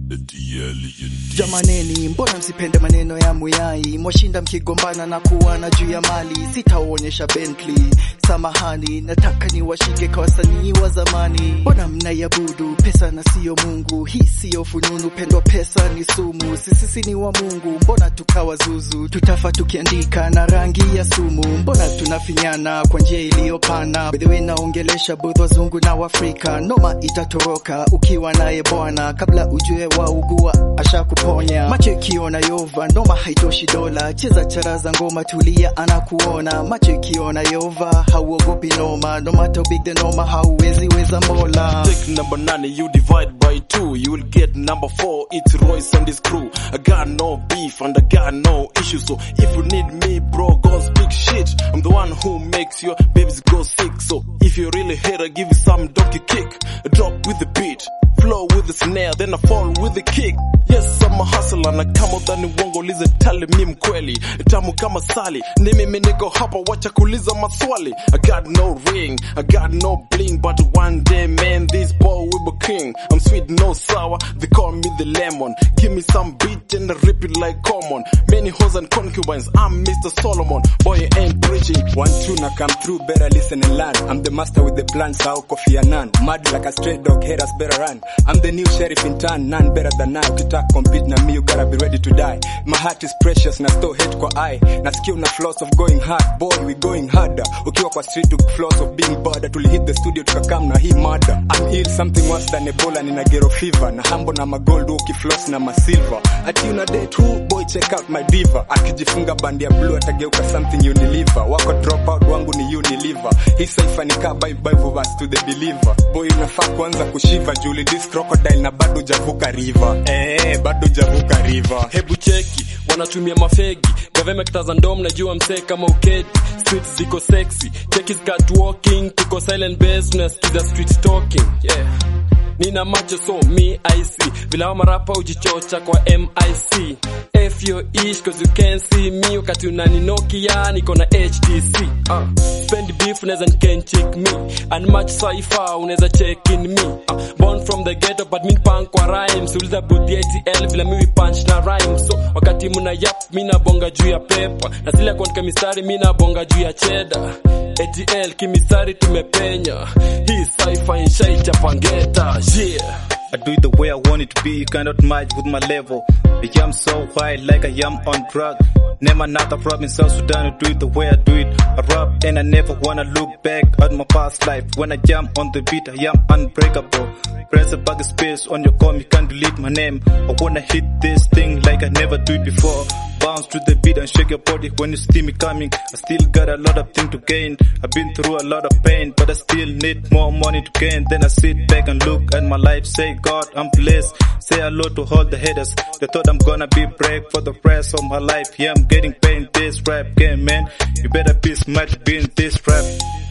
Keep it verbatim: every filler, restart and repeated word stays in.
Jamaneni, mbona msipende maneno ya muyai? Mwashinda mkigombana na kuwana juu ya mali. Sitaonyesha Bentley, samahani, nataka ni washike kwa wasanii wa zamani. Mbona mnayabudu pesa na sio Mungu? Hii sio fununu, pendwa pesa ni sumu. Sisi ni wa Mungu, mbona tukawa zuzu? Tutafa tukiandika na rangi ya sumu. Mbona tunafinyana kwa njia iliyopana? By the way, naongelesha both wazungu na Waafrika. Noma itatoroka ukiwa naye bwana, kabla ujue wa ugua asha kuponya. Macho ikiona Yova, noma haitoshi dola. Cheza charaza ngoma, tulia anakuona. Macho ikiona Yova, hauogopi noma. No matter big the noma, hauwezi weza mola. Take number nine, you divide by two, you will get number four. It's Royce and his crew. I got no beef and I got no issue. So if you need me, bro, go speak shit. I'm the one who makes your babies go sick. So if you really hate, I give you some donkey kick. A drop with the beat, flow with the snare, then I fall with the kick. Yes, I'm a hustler na kama udhani uongo lize tali mi mkweli. Tamu kama sali, ni mimi niko hapa wacha kuuliza maswali. I got no ring, I got no bling, but one day man this boy will be king. I'm sweet no sour, they call me the lemon. Give me some beat and I rip it like common. Many hoes and concubines, I'm Mister Solomon. Boy I ain't preaching. One tune I come through, better listen and learn. I'm the master with the plan, sao Kofi Annan. Mad like a stray dog, haters better run. I'm the new sheriff in town, none better than I. Ukitaka compete na me, you gotta be ready to die. My heart is precious, na still hate kwa eye. Na skill na flaws of going hard, boy we going harder. Ukiwa kwa street to flaws of being border. Tuli hit the studio tukakam na hii murder. I'm ill, something worse than Ebola, nina gero fever. Na hambo na magold, ukifloss na masilver. Ati una date who, boy check out my diva. Akijifunga bandi ya blue, atageuka something you deliver. Wako drop out, wangu ni you deliver. Hii saifa nika bye bye for us to the believer. Boy unafaa kuanza kushiva, Julie this crocodile na bado javuka river. Eh, bado javuka river. Hebu cheki, wanatumia mafegi. Gaveme kitaza ndom na jua msee kama uketi. Streets ziko sexy, check is cat walking. Tuko silent base, tunasikiza street talking. Yeah. Nina macho so me I see. Vila wa marapa ujichocha kwa M I C. F your ish cause you can't see me. Wakati unani Nokia niko na H T C. uh. Spend beef uneza can check me. And much cipher uneza check in me. uh. Born from the ghetto but min punk kwa rhymes. Uliza budi A T L vila miwi punch na rhyme. So wakati muna yap mina bonga juu ya pepa. Na sila kwa mistari mina bonga juu ya cheddar. A T L kimisari tumepenya. Hii cipher inshai chapangeta. Yeah. I do it the way I want it to be, you cannot match with my level. I am so high like I am on drug. Name another rap in South Sudan to do it the way I do it. I rap and I never wanna look back at my past life. When I jump on the beat, I am unbreakable. Press a bag of space on your com, you can't delete my name. I wanna hit this thing like I never do it before. Bounce to the beat and shake your body when you see me coming. I still got a lot of things to gain. I've been through a lot of pain, but I still need more money to gain. Then I sit back and look at my life, say God, I'm blessed. Say hello to all the haters. They thought I'm gonna be brave for the rest of my life. Yeah, I'm getting paid in this rap game, man. You better be smart to be in this rap.